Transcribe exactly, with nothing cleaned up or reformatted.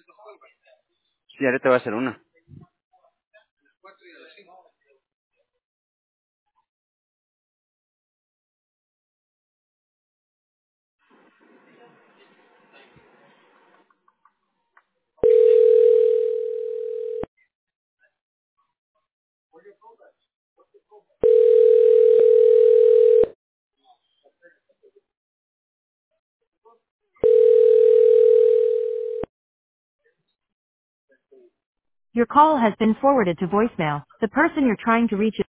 Sí, ahorita va a hacer una. Your call has been forwarded to voicemail. The person you're trying to reach is